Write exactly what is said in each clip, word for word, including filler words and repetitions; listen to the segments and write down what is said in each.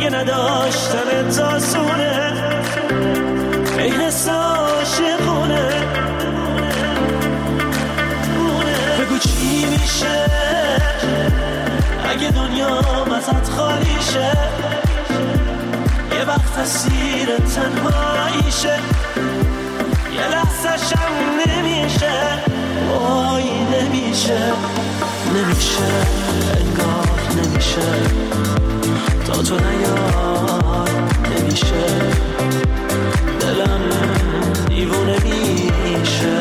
اگه نداشتن تاسونه ای حس عاشقونه بگو چی میشه اگه دنیا ازت خالی شه یه وقت اسیر تنهاییشه یه لحظه شم نمیشه وای نمیشه نمیشه انگار نمیشه تا تو نیای نمیشه دلم دیوونه میشه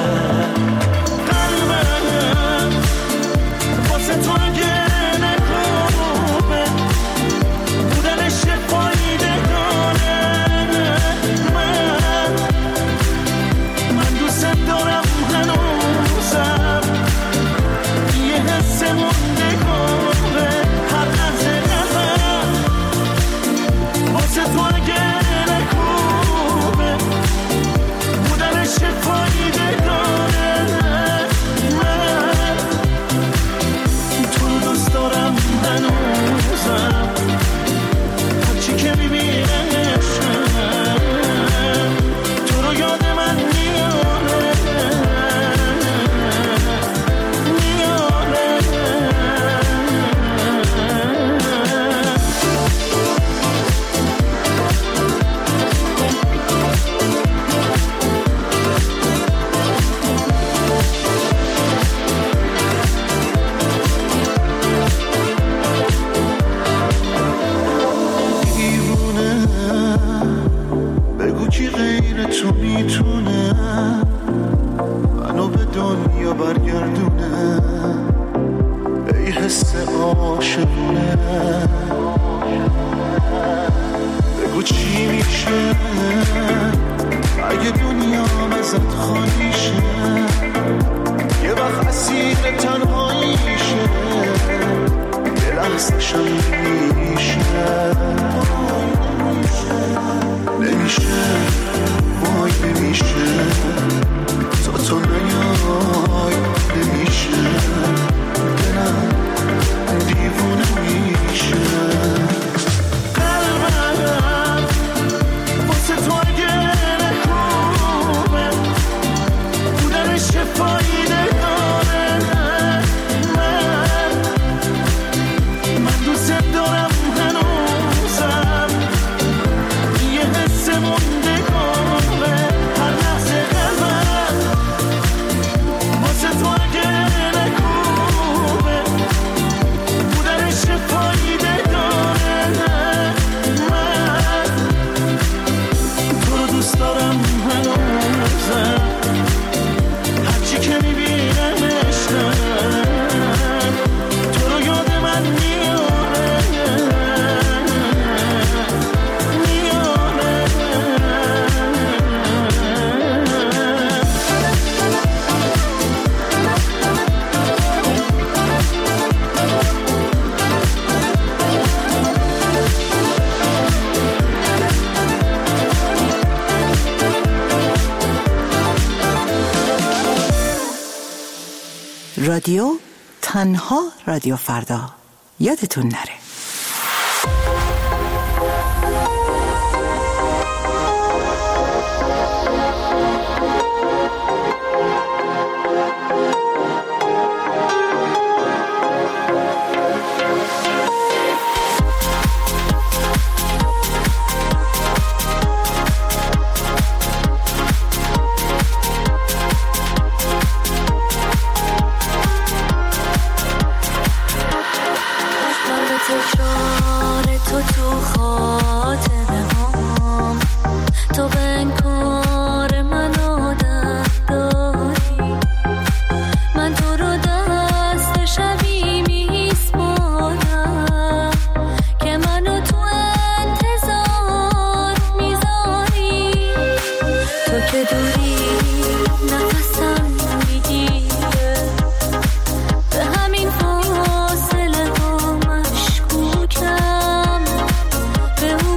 قلبم واسه تو اگه نکوبه بودنش فایده داره من من دوست دارم هنوزم یه حس مونده کنه هر لحظه قلبم واسه تو اگه نکوبه بودنش فایده داره من تو رو دوست دارم هنوزم هرچی که میبینمشم تو رو یاد من میاره میاره دیوونه بگو کی غیر تو میتونه منو به دنیا برگردونه ای حس عاشقونه بگو چی میشه اگه دنیا ازت خالی شه یه وقت اسیر تنهاییشه یه لحظه شم نمیشه نمیشه وای نمیشه تا تو نیای نمیشه دلم دیوونه میشه قلبم واسه تو اگه نکوبه بودنش فایده داره من من دوست دارم هنوزم یه حس مونده کنه هر لحظه قلبم واسه تو اگه نکوبه بودنش فایده داره من تو رو دوست دارم هنوزم هرچی که میبینمشم تو رو یاد من میاره میاره رادیو تنها رادیو فردا یادتون نره. به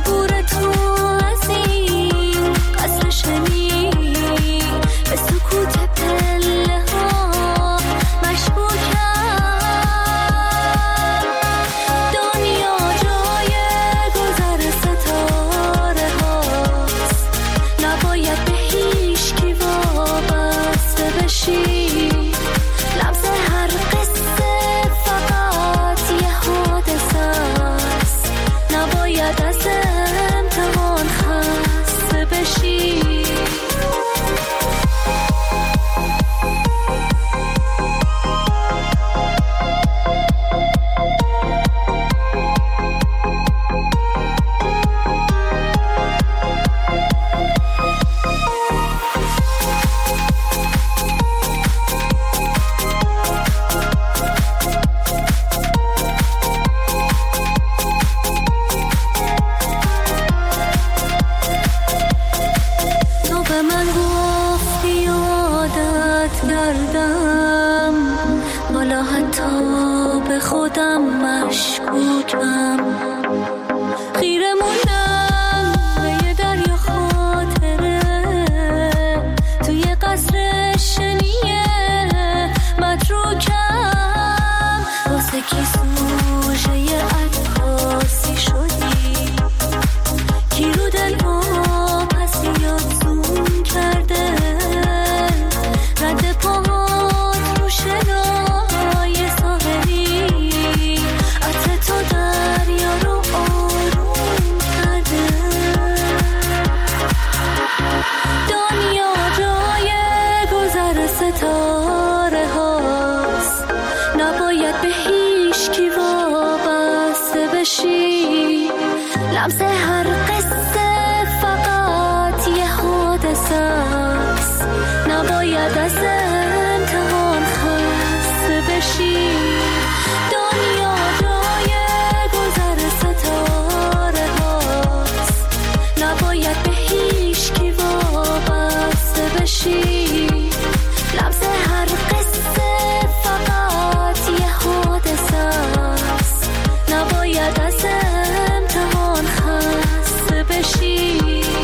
لمس هر قصه فقط یه حادثه است، نباید از امتحان خسته بشی. دنیا جای گذر ستاره هاست، نباید به هیچ کی وابسته بشی. لمس هر قصه فقط یه حادثه است، نباید از امتحان خسته بشی.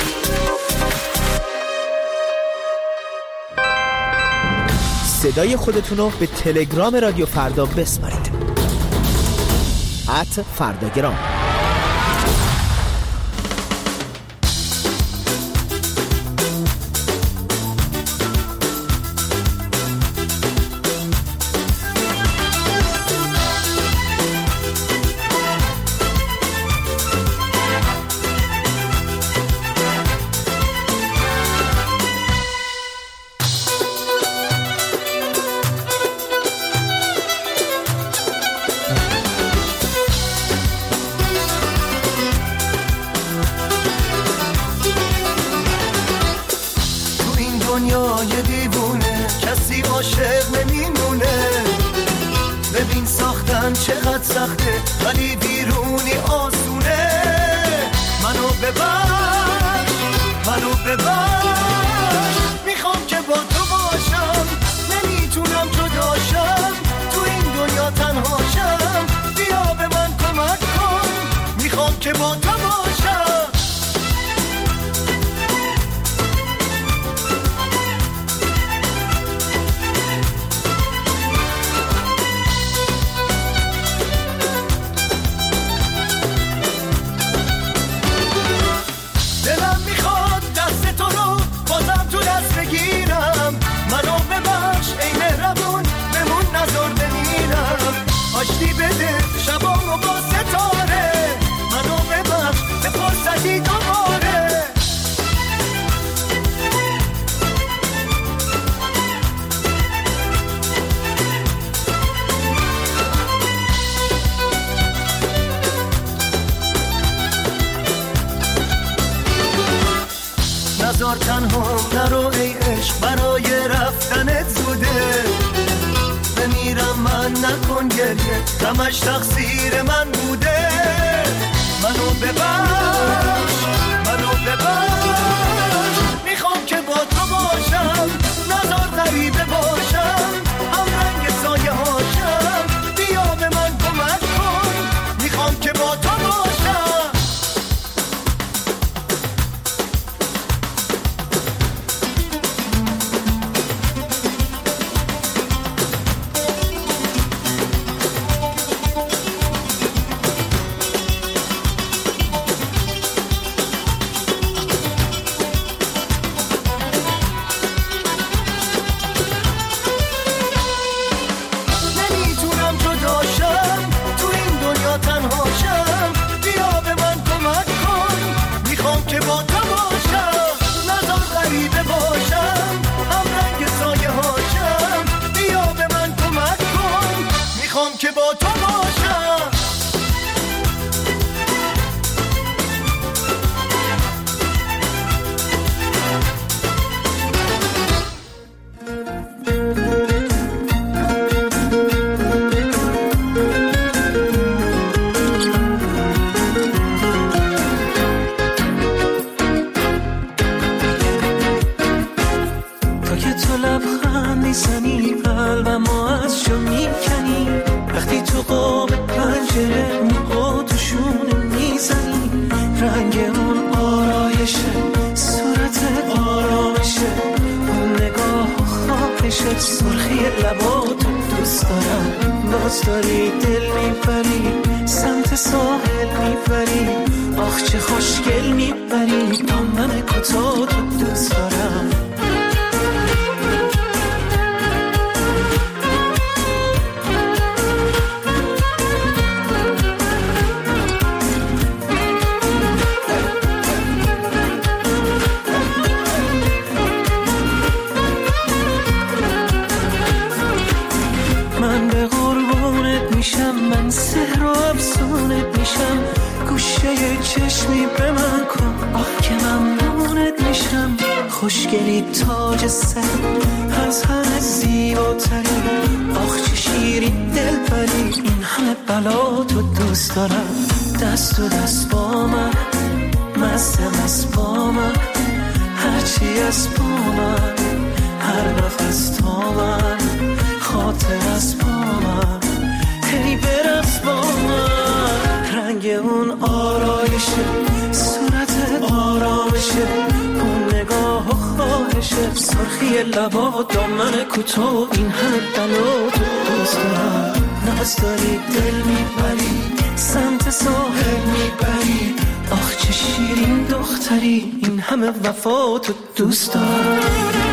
صدای خودتون رو به تلگرام رادیو فردا بسپارید. ات فرداگرام. دنیای دیوونه کسی عاشق نمیمونه. ببین ساختن چقدر سخته ولی بیرونی آسونه. منو ببخش منو ببخش، میخوام که با تو باشم، نمیتونم جداشم، تو این دنیا تنهاشم. بیا به من کمک کن، میخوام که با تو باشم. آشتی بده شبامو با ستاره، منو ببخش به فرصتی دوباره. نزار تنها نرو ای عشق، برای رفتنت زوده. بمیرم من نکن گریه، غمش تقصیر من بوده. منو ببخش منو ببخش، میخوام که با تو باشم، نزار غریبه باشم، هم رنگ سایه هاشم. بیا به من کمک کن، میخوام که با تو باشم. که با تو باشم. تا که تو لبخند میزنی قلبمو از جا میکنی، وقتی تو قاب پنجره موقع تو شونه میزنی، رنگ اون آرایشه، صورت آرامشه، اون نگاه و خواهشه، سرخی لباتو دوست دارم. باز داری دل میبری سمت ساحل میبری، آخ چه خوشگل میبری، دامن کوتاه تو دوست دارم. من به قربونت میشم، من سحر و افسونت میشم، گوشه چشمی به من کن، آخ که ممنونت میشم. خوشگلی تاج سر از همه زیباتری، آخ چه شیرین دل بری. این همه بلا تو دوست دارم، دست و دست با من، مست مست با من، هرچی از با من، هر نفس تا من، خاطر از با من، هی برقص با من. رنگ اون آرایشه، صورت آرامشه، اون نگاه و خواهشه، سرخی لبا و دامن کوتاه. این همه بلا تو دوست دارم، ناز داری دل میبری، سمت ساحل میبری، آخ چه شیرین دختری. این همه وفا تو دوست دارم.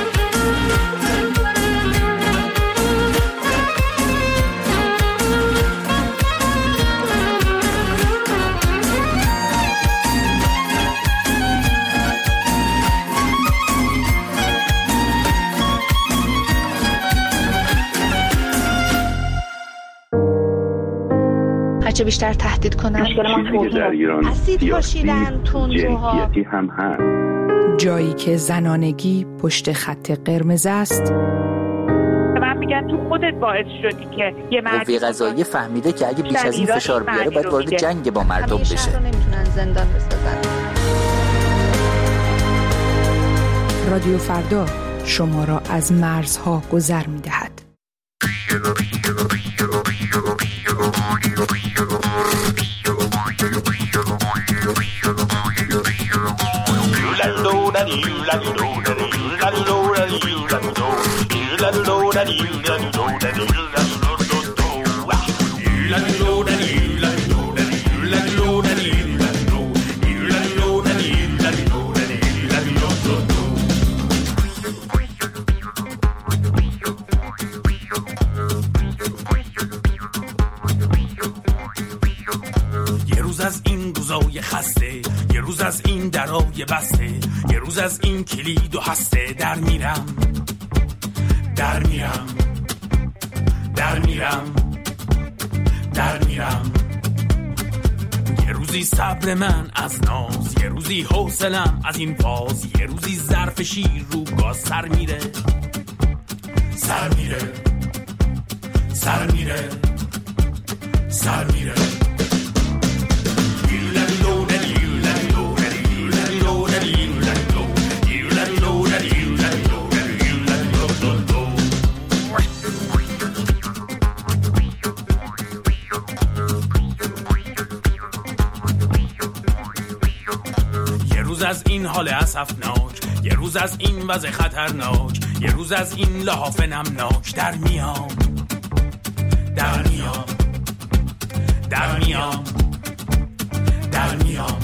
چه بیشتر تهدید کنن. چیزی که در ایران سیاسی جنسیتی هم هست. جایی که زنانگی پشت خط قرمز است. من میگم تو خودت باعث شدی که یه مرد قوه قضاییه فهمیده که اگه بیش از این فشار بیاره باید وارد جنگ با مردم بشه. همیشه نمیتونن زندان بسازن. رادیو فردا شما را از مرزها گذر میدهد. خسته، یه روز از این درای بسته، یه روز از این کلید و هسته. در میرم در میرم در میرم در میرم. یه روزی صبر من از ناز، یه روزی حوصلم از این باز، یه روزی ظرف شیر رو گاز. سر میره سر میره سر میره سر میره. یه روز از این حال اسفناک، یه روز از این وضع خطرناک، یه روز از این لحاف نمناک. در میام در میام در میام در میام.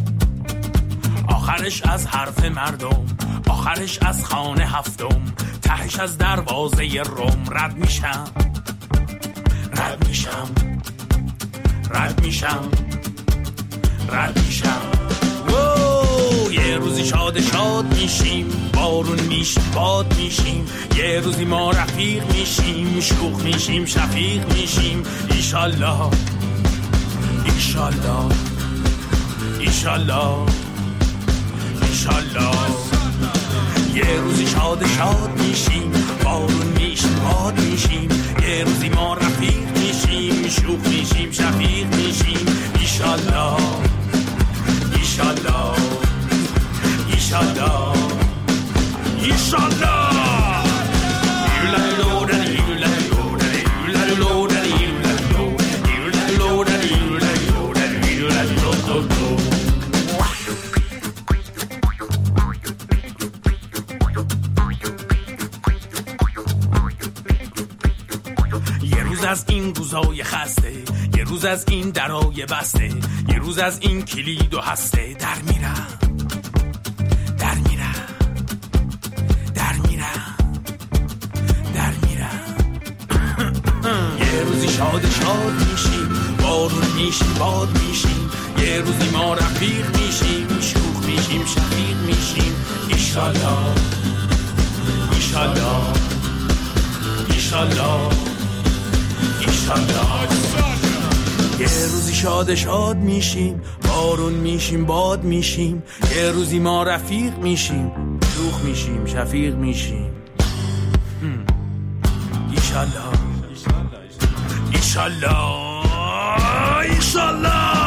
آخرش از حرف مردم، آخرش از خانه هفتم، تهش از دروازه روم. رد میشم رد میشم رد میشم رد میشم. یه روزی شاد شاد میشیم، بارون میشیم باد میشیم، یه روزی ما رفیق میشیم، شوخ میشیم شفیق میشیم. ایشالله ایشالله ایشالله ایشالله. یه روزی شاد شاد میشیم، بارون میشیم باد میشیم، یه روزی ما رفیق میشیم، شوخ میشیم شفیق میشیم. ایشالله ایشالله ایشالله ایشالله. یه روز از این روزای خسته، یه روز از این درای بسته، یه روز از این کلید و هسته. در میرم در میرم در میرم در میرم. یه روزی شاد شاد میشیم، بارون میشیم باد میشیم، یه روزی ما رفیق میشیم، شوخ میشیم شفیق میشیم. ایشالله ایشالله ایشالله ایشالله یه روزی شاد شاد میشیم، بارون میشیم، باد میشیم. یه روزی ما رفیق میشیم، شوخ میشیم، شفیق میشیم. ایشالله ایشالله ایشالله.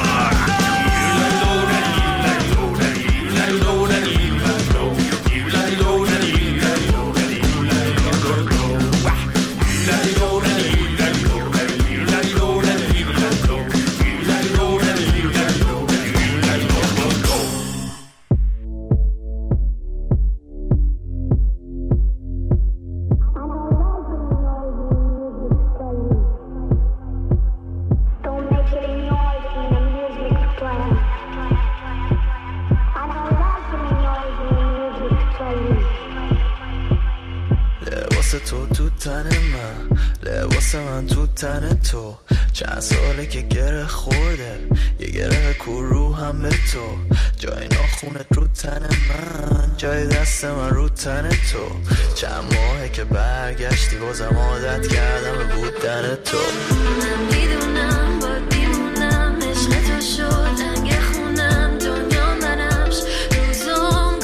تن تو چند ساله که گره خورده، یه گره کو رو هم به تو، جای ناخونت رو تن من، جای دست من رو تن تو. چند ماهه که برگشتی بازم عادت کردم به بودن تو. من میدونم باید بیمونم، عشق تو شد دنگ خونم، دنیا منمش روزام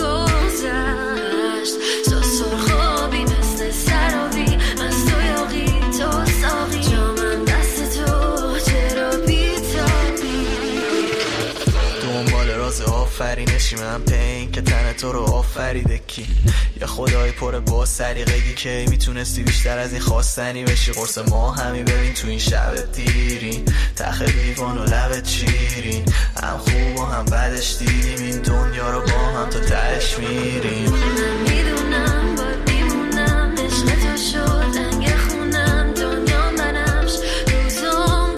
گذشت. تو سرخابی مثل سرابی، از تو یاقی تو ساقی، جامم دست تو چرا بیتابی. دنبال راز آفرینشی من، پین که تن تو رو آفریده کی؟ یا خدای پر با سلیقگی که میتونستی بیشتر از این خواستنی بشی. قرص ما همی ببین تو این شب دیرین، تخ لیوان و لبت شیرین، هم خوب و هم بدش دیدیم این دنیا رو با هم تا تهش میریم. من میدونم باید بیمونم، عشق تو شد دنگ خونم، دنیا منمش روزام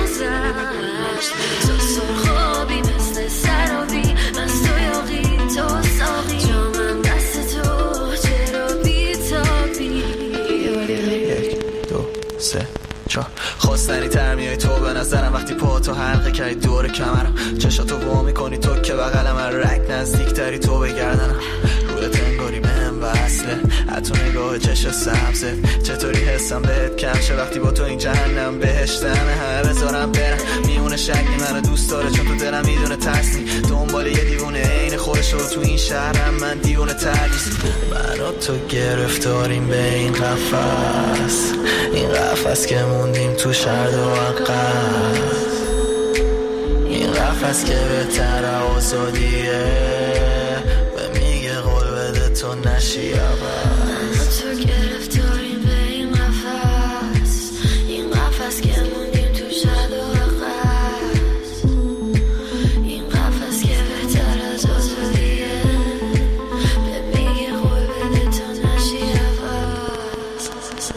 گذشت. تو سرخابی مثل سرابی، از تو یاقی تو ساقی، جامم دست تو چرا بیتابی. یک دو سه چهار. خواستنی تر میای تو به نظرم وقتی پا تو حلقه کردی دور کمرم، چشاتو وا میکنی تو که بغلم، رک نزدیک تری تو بگردنم، رویت انگاری بهم وصله، حتی نگاه چش سبزه. چطوری حسم بهت کم شه وقتی با تو این جهنم بهشتمه، همه بذارم برم میونه شکلی منو دوست داره، چون تو دلم میدونه ترسی دنبال یه دیوونه عین خودش رو تو این شهرم، من دیوونه تردیس. من و تو گرفتاریم به این قفس، این قفس که موندیم تو شرد و عقب، این قفس که بهتر آزادیه، به میگه قول بده تو نشی عوض. تو گرفتاریم به این قفس، این قفس که موندیم تو شرد و عقب، این قفس که بهتر از آزادیه، به میگه قول بده تو نشی عوض.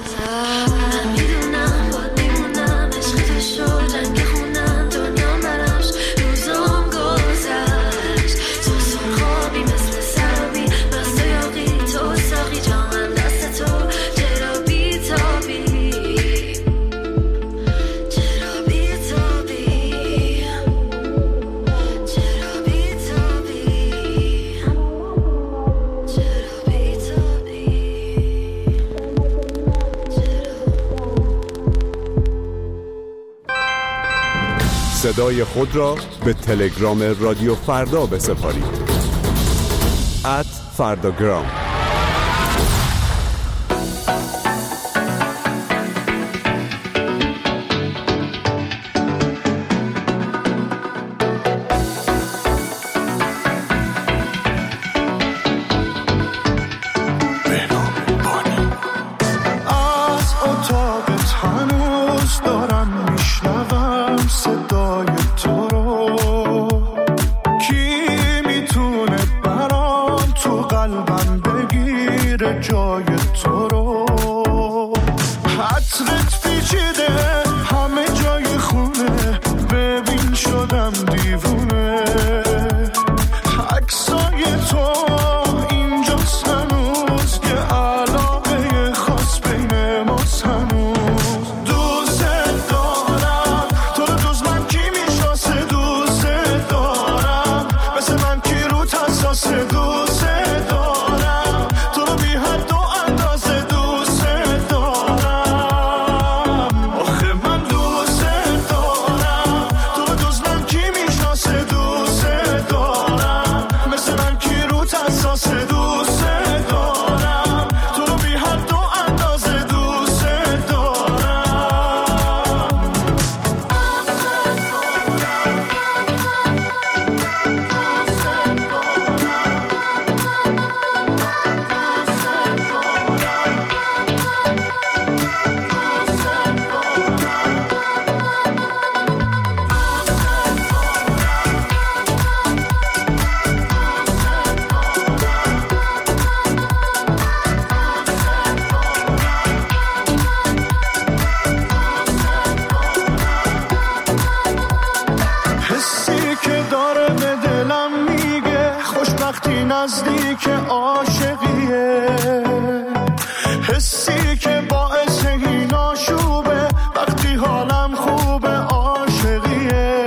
من میدونم باید بیمونم، عشق تو شد جنگ خونم، دنیا منمش روزام گذشت. تو سرخابی مثل سرابی، از تو یاقی تو ساقی، جامم دست تو چرا بیتابی، چرا بیتابی، چرا بیتابی، چرا بیتابی. صدای خود را به تلگرام رادیو فردا بسپارید. ات فرداگرام. از اتاقت هنوز دارم میشنوم صدای تو رو، کی میتونه برام تو قلبم بگیره جای تو رو. عطرت پیچیده همه جای خونه، ببین شدم دیوونه، عکسای تو اینجاست هنوز، که علاقه خاص بین ماست هنوز. دوست دارم تو رو، دوست من کی میشناسه، دوست دارم مثل من کی رو حساسه، دوست دارم تو رو بی حد و اندازه، دوست دارم. آخه من خوشبختی نزدیک عاشقیه، حسی که باعث این آشوبه وقتی حالم خوبه عاشقیه،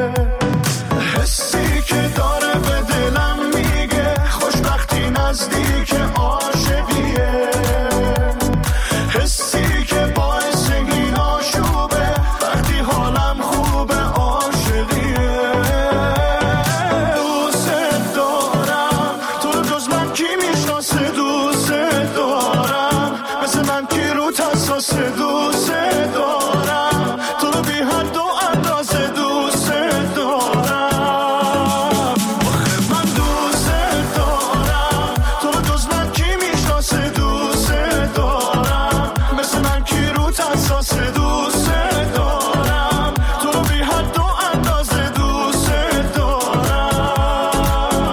حسی که داره به دلم میگه خوشبختی نزدیک عاشقیه، حسی که باعث این آشوبه وقتی حالم خوبه عاشقیه. دوست دارم تو رو جز من کی میشناسه، دوست دارم مثل من کی رو تساس، دوست دارم تو رو بی حد و اندازه، دوست دارم آخه من دوست دارم تو رو جز من کی میشناسه، دوست دارم مثل من کی رو تساس، دوست دارم تو رو بی حد و اندازه، دوست دارم.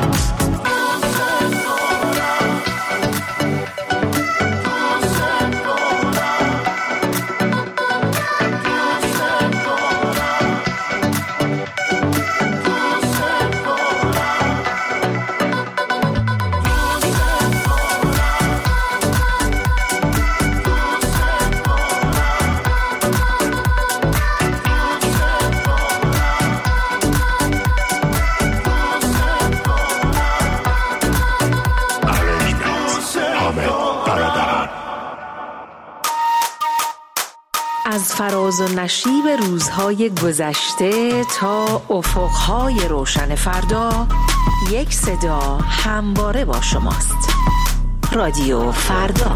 از فراز و نشیب روزهای گذشته تا افقهای روشن فردا، یک صدا همواره با شماست. رادیو فردا.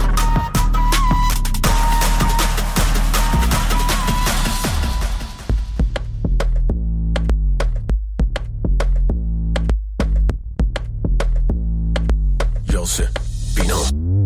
یاسه بینام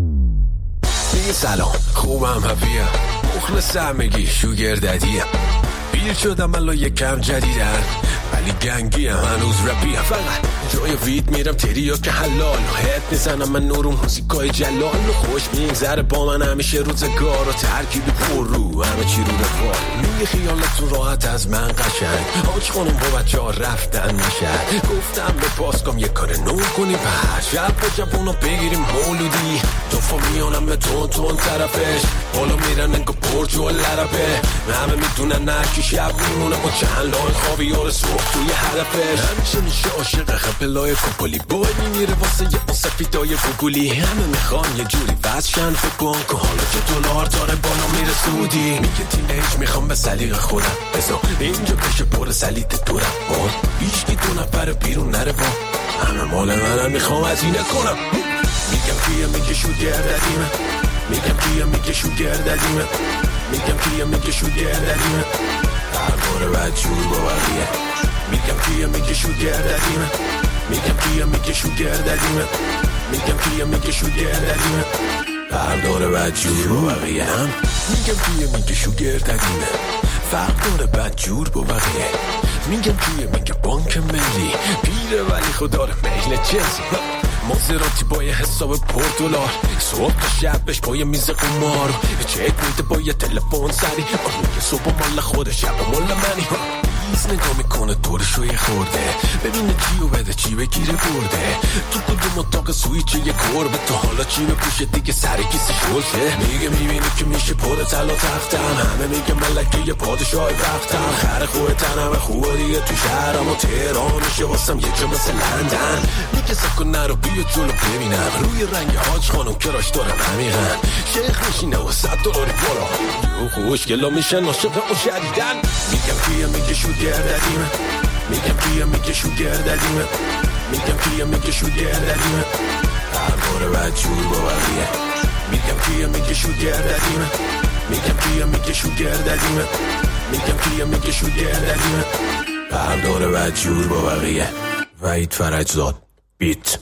دیگه سلام، خوبم، هفیه مخلص همگی، شوگر ددیم، پیر شدم الان یکم جدیدن ولی گنگی هم هنوز رپی هم، فقط جای وید میرم تریا که حلال و هد میزنم من نورم موزیکای جلال و خوش میگذره با من همیشه روزگار و ترکیب پر رو همه چی رو رفال، میگه خیالتون راحت از من قشنگ، آج خانم با بچه ها رفتن نشد، گفتم به پاسکام یه کار نو کنی پر شب با جبونا بگیریم مولودی، توفا میانم به تون تون طرفش بالا میرن انگا پرچ و لرپه، همه میدونن نکی شب میمونه با چند لای خوابی ها صبح توی هدفش، همیشه میشه عاشق خپلای کوپولی بای میمیره واسه یه اون سفیدای فوگولی، همه میخوان یه جوری وزشن فکر کن که حالا که دلار داره بالا میره سودی، میگه تیم ایج میخوام به سلیق خودم بزا اینجا بشه پر سلیت دورم بار بیشکی دو نفر بیرون نره با همه مال منم میخوام از اینه کنم، میگم کیه میگه شو گرددیمه، میگم کیه میگه شو گرددیمه، میگم کیه میگه شو گرددیمه، هر باره بد جور با بقیه، میگم کیه میگه شو گرددیمه، میگم کیه میگه شو گرددیمه، میگم کیه میگه شو گرددیمه، هر داره بد جور با بقیه، هم میگم کیه میگه شو گرددیمه، فرق داره بد جور با بقیه، میگم کیه میگه بانک ملی پیره ولی خود داره میل چلسی، مازراتی با یه حساب پر دلار، صبح تا شبش با یه میز قمار، چک میده با یه تلفن سری، میگه صبح مال خود شب مال منی، بیز نگاه میکنه دورشو یه خورده ببینه چیو بده چی بگیره برده، تو کدوم اتاق سویچه یه کربه تا حالا چی بپوشه دیگه سر کسی شلشه، میگه میبینی که میشه پر طلا تختم، همه میگه ملکه یه پادشاه وقتم، خر خوه تنم خوبه دیگه تو شهرم و تهرانشه واسم یه جا مثل لندن، میگه سکن نرو بیا جلو ببینم روی رنگ حاج خانم کراش دارم عمیقن، شیخ میشینه و صد دلاری بالا یو خوشگلا میشن عاشق اون شدیدن، میگم کیه میگه شو گرددیمه، میگم کیه میگه شو گرددیمه، میگم کیه میگه شو گرددیمه، هر باره بد جور با بقیه، میگم کیه میگه شو گرددیمه، میگم کیه میگه شو گرددیمه، میگم کیه میگه شو گرددیمه، هر داره بد جور با بقیه. وحید فرجزاد بیت.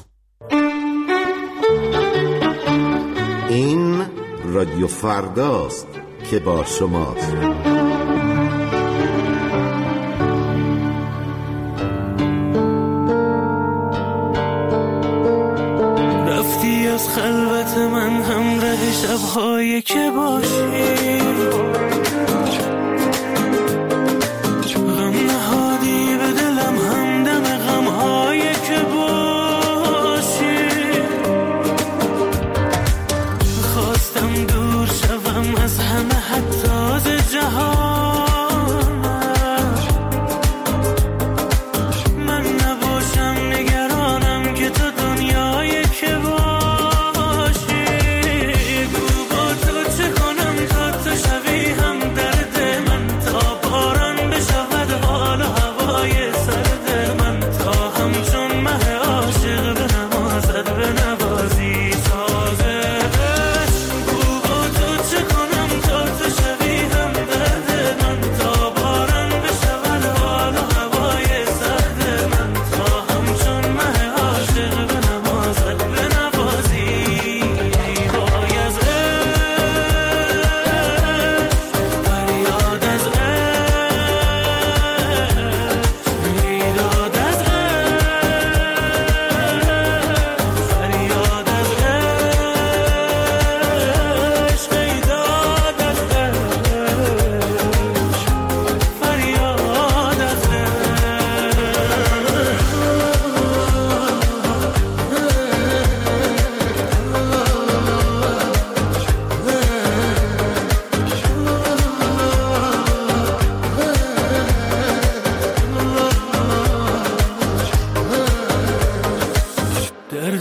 این رادیو فرداست که با شماست. رفتی از خلوت من همراه شب‌هایی که باشی، غم نهادی به دلم همدم غم‌هایی که باشی،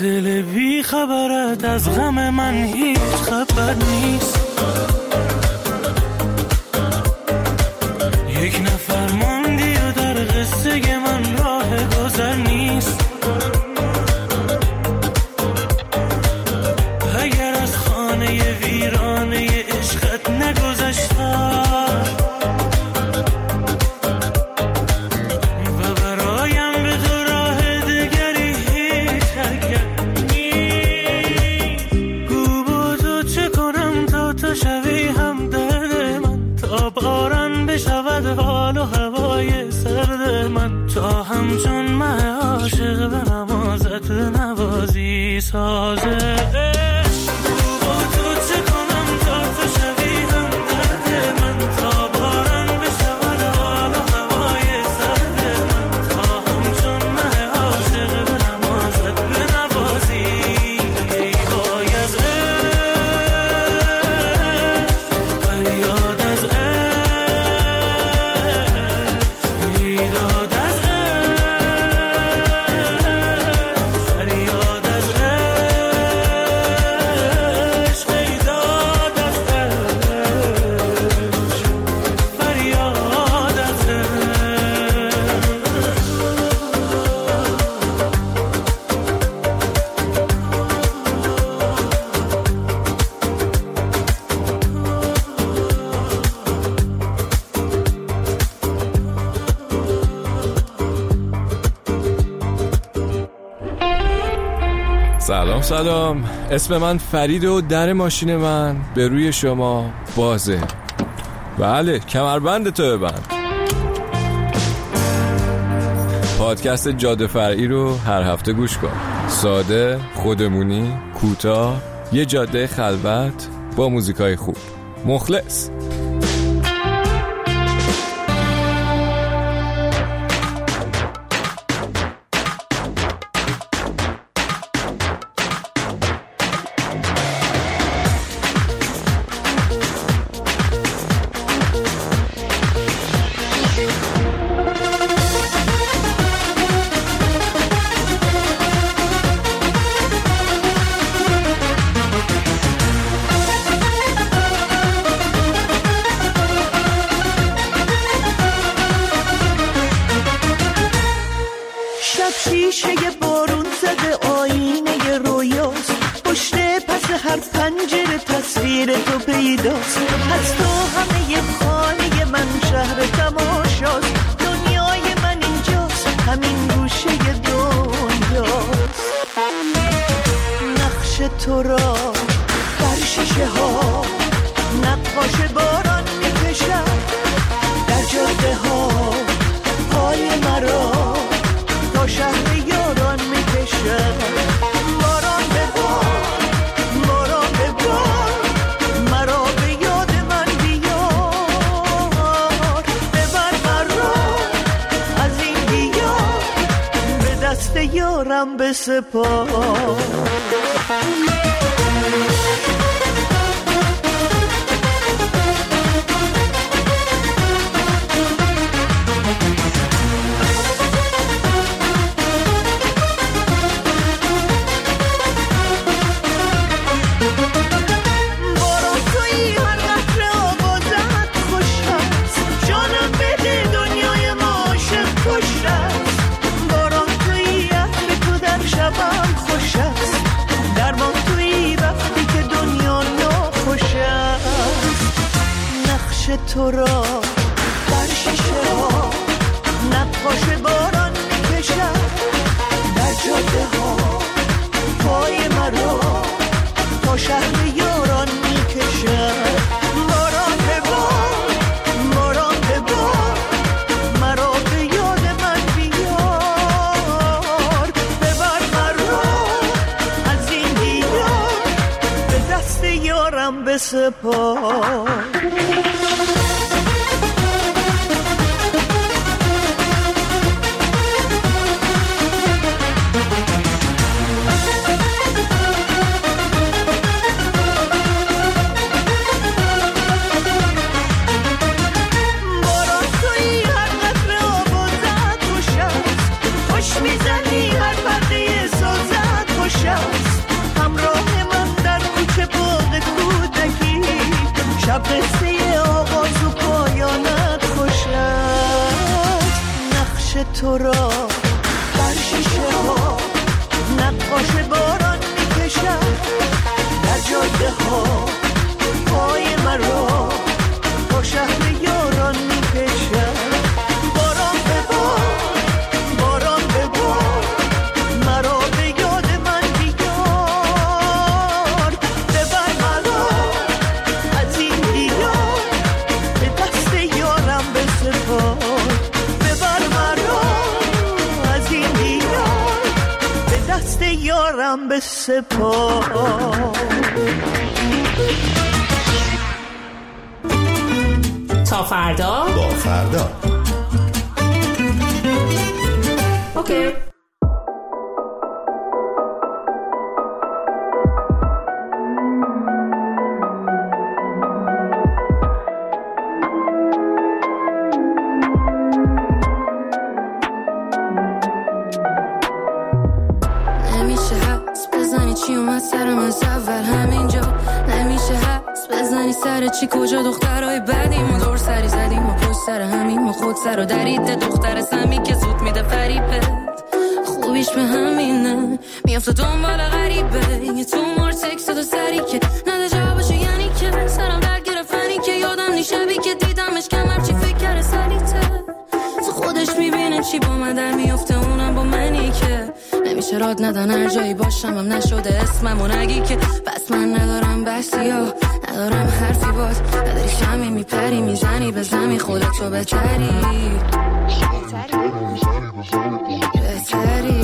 دل بی خبرت از غم من هیچ خبر نیست. یک نفر ماندی و در قصه من راه گذر نیست. اگر از خانه ویرانه عشقت نگذشتم و برایم به تو راه دگری هیچ حرکت نیست. گو با تو چه کنم تا تو شوی هم درد من، تا باران بشود حال و هوای سرد من، تا همچون من عاشق به نمازت نوازی سازه. سلام سلام، اسم من فرید و در ماشین من به روی شما بازه. بله، کمربند تو ببند. پادکست جاده فرعی رو هر هفته گوش کن. ساده، خودمونی، کوتاه، یه جاده خلوت با موزیکای خوب. مخلص. شیشه بارون زده آینه رویاست، پشت پس هر پنجره تصویر تو پیداست. از تو همه خانه من شهر تماشاست، دنیای من اینجاست، همین گوشه دنیاست. نقش تو را بر شیشه ها نقاش باران میکشد، در جاده ها پای مرا تا شهر یاران میکشد. باران ببار، باران ببار، مرا به یاد من بیار. ببر مرا از این دیار، به دست یارم بسپار. تو را در شیشه ها نقاش باران میکشد، در جاده ها پای مرا تا شهر یاران میکشد. باران ببار، باران ببار، مرا به یاد من بیار. ببر مرا از این دیار، به دست یارم بسپار. تو را در شیشه ها نقاش باران میکشد در جاده ها پای مرا با شهر یاران میکشد باران ببار باران ببار مرا به یاد من بیار ببر مرا از این دیار به دست یارم بسپار ببر مرا از این دیار به دست یارم بسپار تا فردا با فردا اوکی. نمیشه حس بزنی چی اومد سرم از اول همینجا نمیشه حس بزنی سر چی کجا دخترای بدیم و دور سری زدیم و پشت سر همین و خود سر و درید دختر سمی که زود میده فریبت خوبیش به همینه میافته دنبال غریبه یه تو مار تکست دو سری که نده جوابشو یعنی که سرم در گرفتنی که یادم نی شبی که دیدمش کمر چی فکر کرده سریته تو خودش میبینه چی با من در میافته اونم با منی که نمیشه راد ندن هر جایی باشم هم نشده اسمم و نگی که بس من ندارم بحثی ها ندارم حرفی باز نداری شمی میپری میزنی به زمین خودتو بهتری بهتری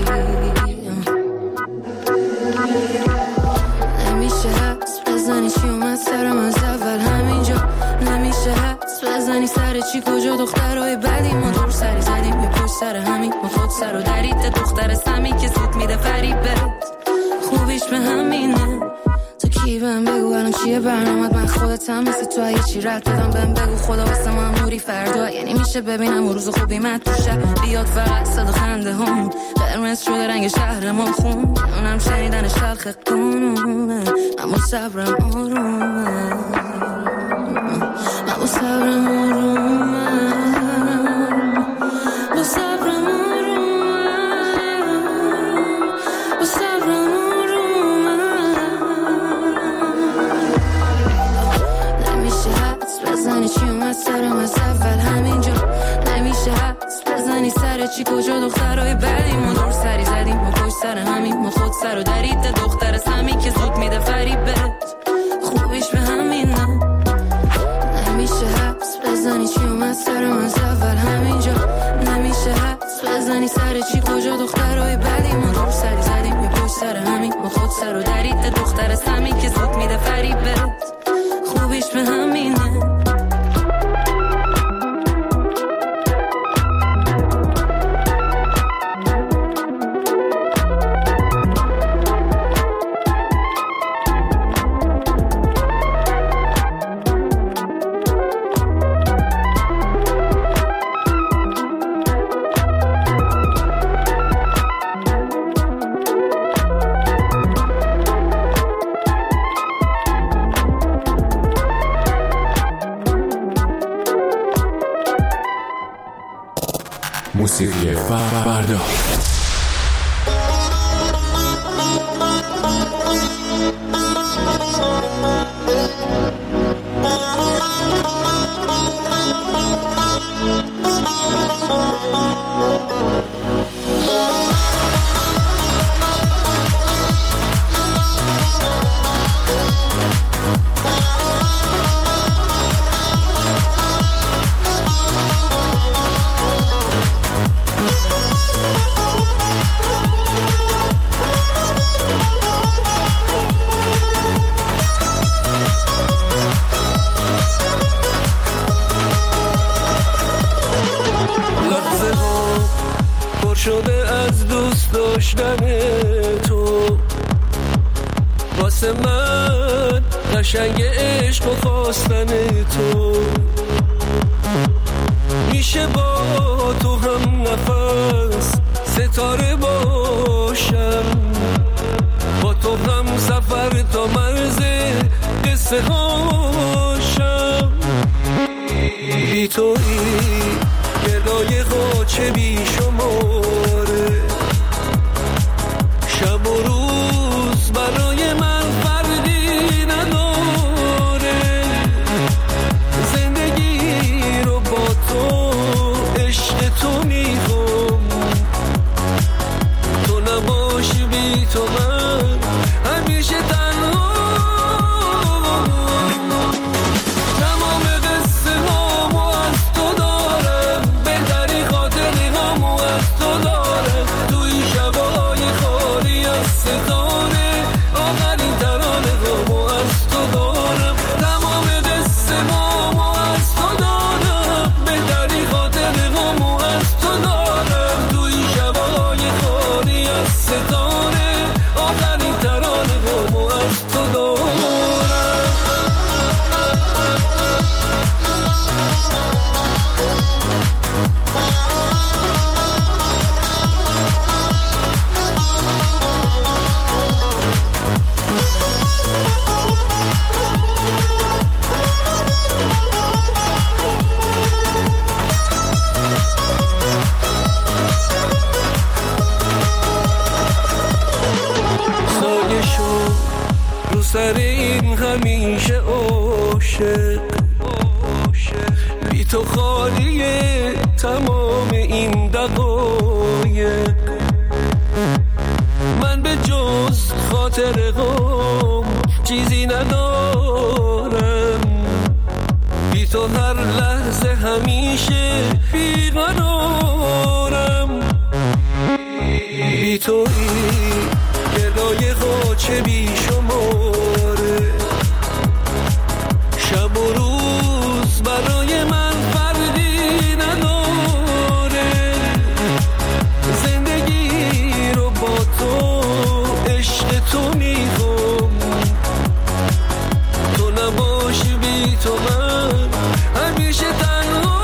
نمیشه حس بزنی چی اومد سرم از اول همینجا نمیشه حس بزنی سر چی کجا دخترهای بدی ما دور سری زدیم به پشت سر همین ما خود سر و درید دختر سمی که زود میده فریبت خوبیش به همینه تو کی بهم بگو الان چیه برنامت من خودتم مثل تو اگه چی رد بدم بهم بگو خدا واسه ما نوری فردا یعنی میشه ببینم روز خوبی من تو شب بیاد فقط صدا خنده هم قرمز شده رنگ شهر ما خون اونم شنیدنش تلخ قانونه اما صبرم آرومه اما صبرم آرومه با صبرم آرومه با صبرم آرومه نمیشه حدس بزنی چی اومد سرم از اول همینجا نمیشه حدس بزنی سر چی کجا دخترهای بدی ما دور سری زدیم ما پشت سر همین ما خود سر و درید دختر سمی که زود میده فریبت خوبیش به همینه نمیشه حدس بزنی چی اومد سرم از اول همینجا نمیشه حدس بزنی سر چی کجا دخترهای بدی ما دور سری زدیم ما پشت سر همین ما خود سر و درید دختر سمی که زود میده فریبت خوبیش به همینه موسیقی فردا شده از دوست داشتن تو واسه من قشنگ عشق و خواستن تو میشه با تو هم نفس ستاره باشم با تو هم سفر تا مرز قصه هاشم بی توی گردای قاچه بی ستاره آخرین ترانه گامو از تو دارم. سر این همیشه عاشق بی تو خالیه تمام این دقایق. من به جز خاطر غم چیزی ندارم، بی تو هر لحظه همیشه بیقرارم. بی تو این گدای غاچه بی شماره، شب و روز برای من فرقی نداره. زندگی رو با تو عشق تو میخوام، تو نباشی بی تو من همیشه تنها.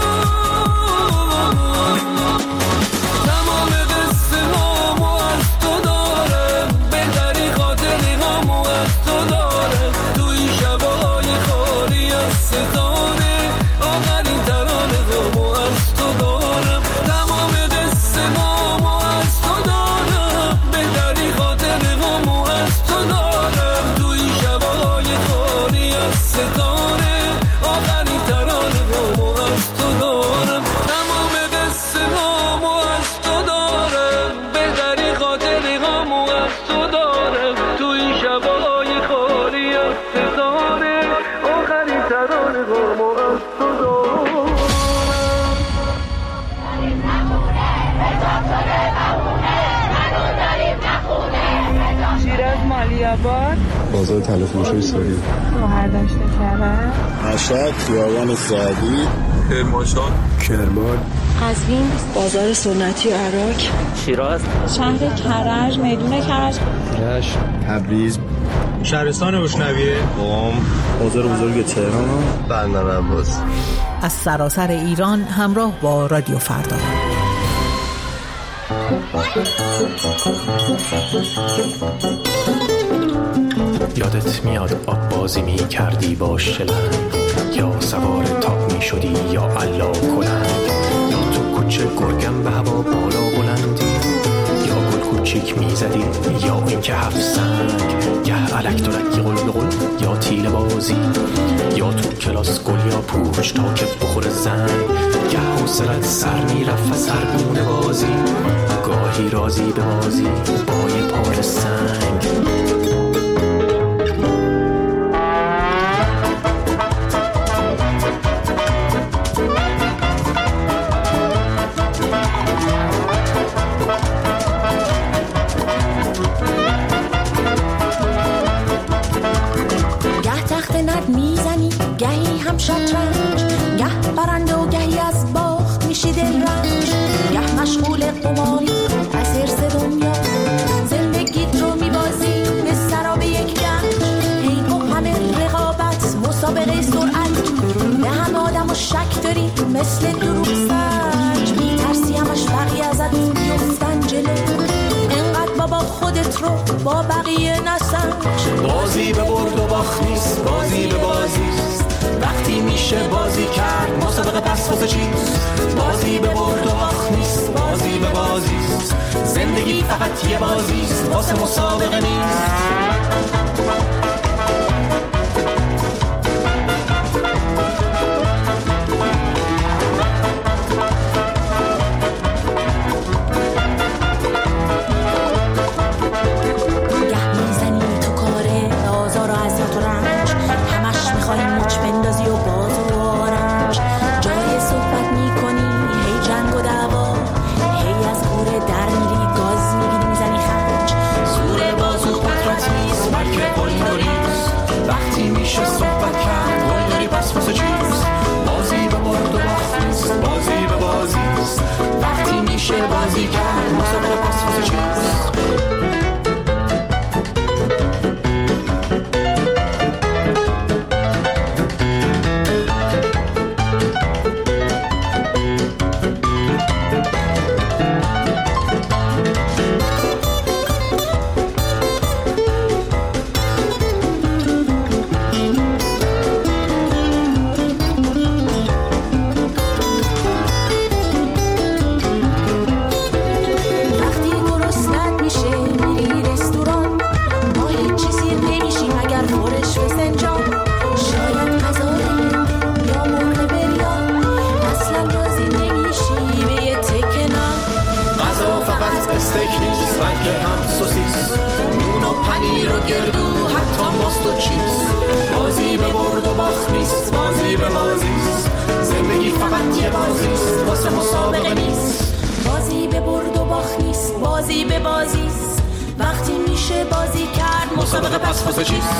بازار تلفروشی ساری، شوهر داشته کرد، مشهد، خیابان سعدی، کرمانشاه، کرمان، قزوین، بازار سنتی عراق، شیراز، شهر کرج، میدون کرج، رشت، تبریز، شهرستان بوشنویه، قم، بازار بزرگ تهران، بندر عباس. از سراسر ایران همراه با رادیو فردا. یادت میاد آب بازی می کردی با شلنگ، یا سوار تاپ می شدی یا علا کلنگ، یا تو کوچه گرگم به هوا بالا بلندی، یا گل کوچیک می زدی یا این که هفت سنگ، گه علک دلکی قل بقل یا تیل بازی، یا تو کلاس گل یا پوچ تا که بخور زنگ، گه حوصلت سر می رفت سرگونه بازی، گاهی رازی به بازی با یه پار سنگ. شطرنج، گه برنده و گهی از باخت میشی دل رنج، گه مشغول قماری از حرص دنیا، زندگیت رو میبازی به سراب یک گنج، هی با همه رقابت مسابقه سرعت، به همه آدم و شک داری مثل دروغ سنج، میترسی همش بقیه ازت بیفتن جلو، انقدر بابا خودت رو با بقیه نسنج. بازی به برد و باخت نیست، بازی به بازیست، وقتی میشه بازی کرد مسابقه پس واسه چیست، بازی به برد و باخت نیست، بازی به بازیست، زندگی فقط یه بازیست واسه مسابقه نیست. بازی کرد مسابقه پس واسه چیست. که هم سوسیس، نون و پنیر و گردو، حتی ماست و چیپس. بازی به برد و باخت نیست، بازی به بازیست. زندگی فقط یه بازیست، واسه مسابقه نیست. بازی به برد و باخت نیست، بازی به بازیست. وقتی میشه بازی کرد مسابقه پس واسه چیست؟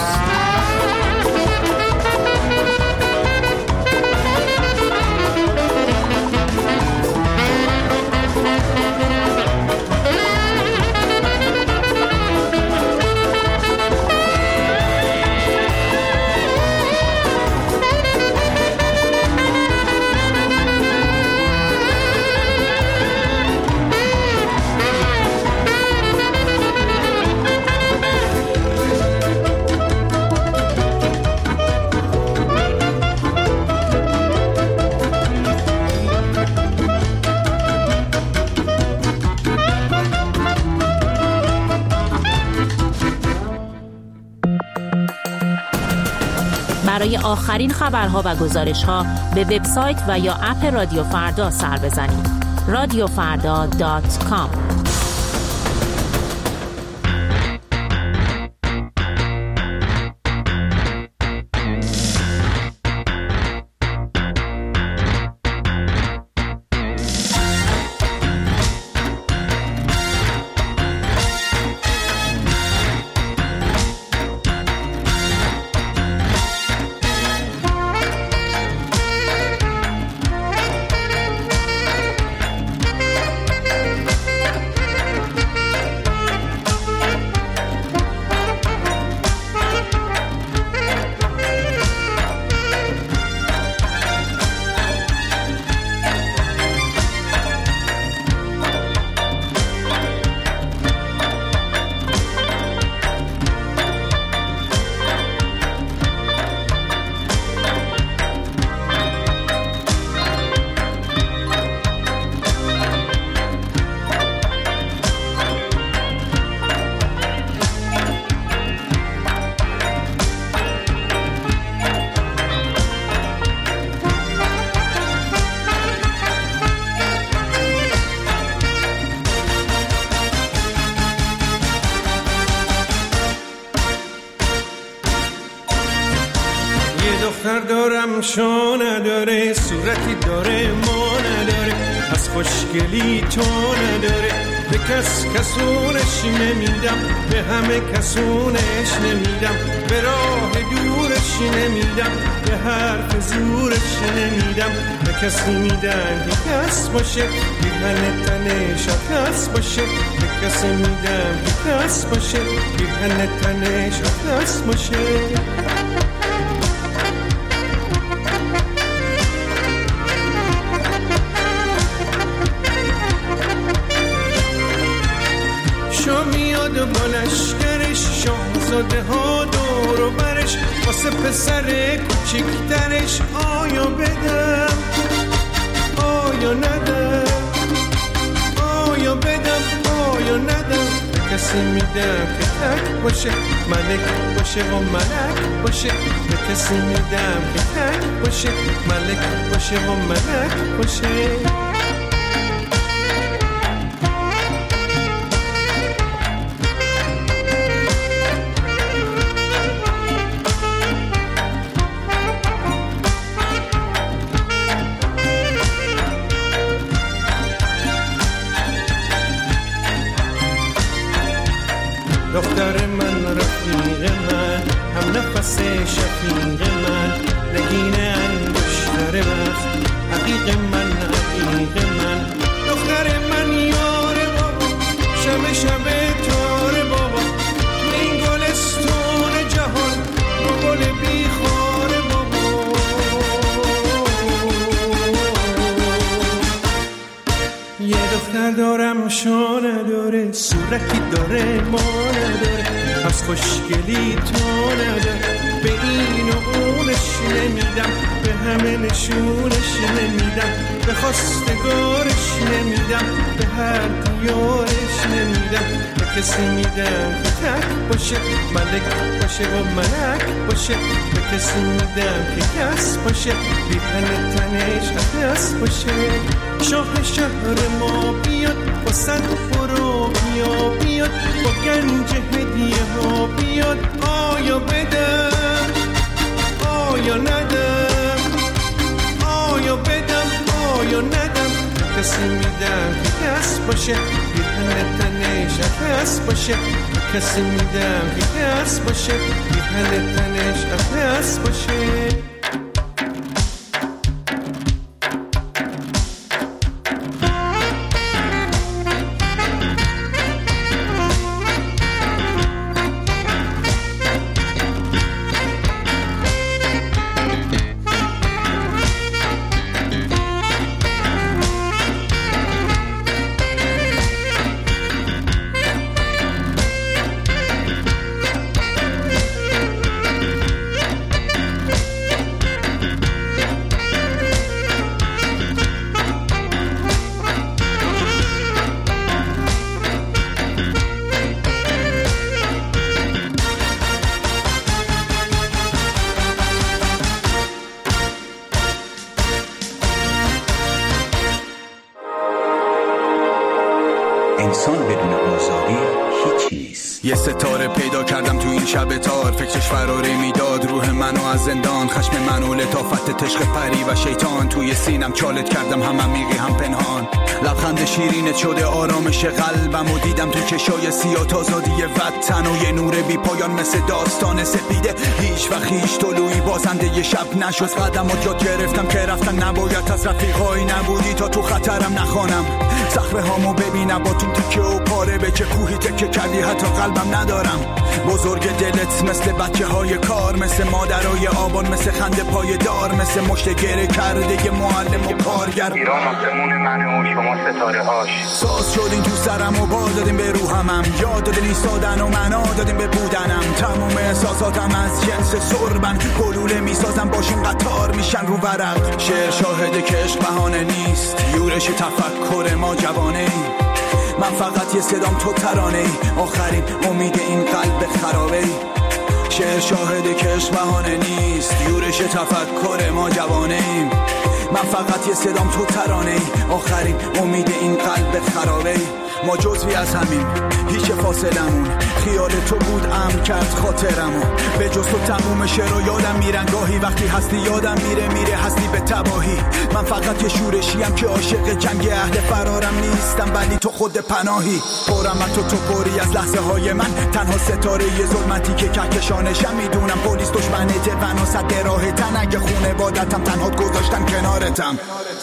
برای آخرین خبرها و گزارش‌ها به وبسایت و یا اپ رادیو فردا سر بزنید. رادیو فردا دات کام. دختر دارم شو نداره، صورتی داره ما نداره، از خوشگلی تو نداره. به کس کسونش نمیدم، به همه کسونش نمیدم، به راه دورش نمیدم، به حرف زورش نمیدم. به کسی میدن که کس باشه، بیهن تنش کس باشه. به کسی میدم که کس باشه، بیهن تنش کس باشه. میاد با لشکرش، شاهزاده ها دور و برش، واسه پسر کوچیکترش. آیا بدم آیا ندم، آیا بدم آیا ندم. به کسی میدم که تک باشه، ملک باشه و ملک باشه. به کسی میدم که تک باشه، ملک باشه و ملک باشه. دختر من، رفیق من، هم نفس شفیق من، نگین انگشتر وقت، حقیق من، حقیق من. دختر من یار بابا، شب شب تار بابا، این گلستون جهان رو گل بیخار بابا. یه دختر دارم شو نداره، صورتی داره ما نداره، از خوشگلی تو نداره. به این و اونش نمیدم، به همه نشونش نمیدم، به خواستگارش نمیدم، به هر دیارش نمیدم. به به کسی میدم که تک باشه، ملک باشه و ملک باشه. به کسی میدم که کس باشه، بی تن تنش عدس باشه. شاه شهر ما بیاد با صد برو بیا بیاد، با گنج هدیه ها بیاد. آیا بدم آیا ندم، آیا بدم آیا ندم. کسی میدم که کس باشه، بی تن تنش عدس باشه. کسی میدم که کس باشه، بی تن تنش عدس باشه. انسان بدون آزادی هیچ نیست. یه ستاره پیدا کردم تو این شب تار، فکرش فراری میداد روح منو از زندان. خشم منو لطافت تشق پری و شیطان، توی سینم چالت کردم هم عمیقی هم پنهان. لبخند شیرینت شده آرامش قلبم و دیدم تو چشای سیاه آزادی وطن و یه نور بی پایان مثل داستان سپیده. هیچ وقت هیچ طلوعی بازنده یه شب نشد. قدمات یاد گرفتم که رفتن نباید، از رفیقایی نبودی تا تو خطرم نخوانم. صخره هامو ببینم با تو تکه و پاره، به چه کوهی تکه کردی حتی قلبم ندارم. بزرگ دلت مثل بچه های کار، مثل مادرای آبان، مثل خنده پای دار، مثل مشت گره کرده یه معلم و کارگر. ایران آسمون منه و شما ستاره هاش. ساز شدین تو سرم و بال دادیم به روحمم، یاد دادین ایستادن و معنا دادیم به بودنم. تموم احساساتم از جنس سربن، گلوله میسازم باشون قطار میشن رو ورق. شعر شاهده که عشق بهانه نیست، یورش تفکر ما جوانه ای. من فقط یه صدام تو ترانه ای، آخرین امید این قلب خرابه ای. شعر شاهده که عشق بهانه نیست، یورش تفکر ما جوانه ایم. من فقط یه صدام تو ترانه ای، آخرین امید این قلب خرابه ای. ما جزوی از همین، هیچ فاصلمون، خیال تو بود امر کرد خاطرمو. به جز تو تموم شعر یادم میرن گاهی، وقتی هستی یادم میره میره هستی به تباهی. من فقط یه شورشیم که عاشق جنگ، اهل فرارم نیستم ولی تو خود پناهی. پرم تو تو پری از لحظه های من، تنها ستاره یه ظلمتی که کهکشانشم. میدونم پلیس دشمنته و صد راه تن، اگه خونه بادتم تنها گذاشتن کنارتم.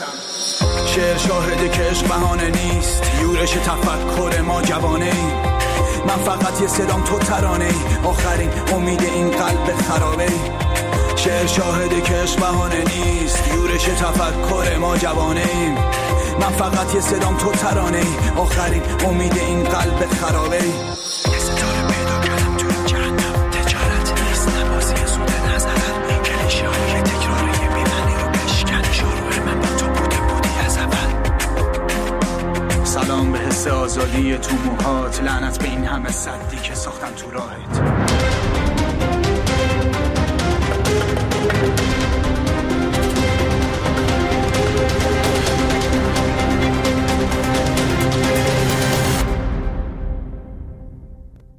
شعر شاهده که عشق بهانه نیست، یورش تفکر ما جوانه ای. من فقط یه صدام تو ترانه ای، آخرین امید این قلب خرابه ای. شعر شاهده که عشق بهانه نیست، یورش تفکر ما جوانه ایم. من فقط یه صدام تو ترانه ای، آخرین امید این قلب خرابه ای. یه ستاره پیدا کردم تو این جهنم، تجارت نیست نبازی سود نظرت. کلیشه های تکراری بیمنی رو بشکن، شروع من با تو بوده بودی از اول. سلام به حس آزادی تو موهات، لعنت به این همه صدی که ساختن تو راهت.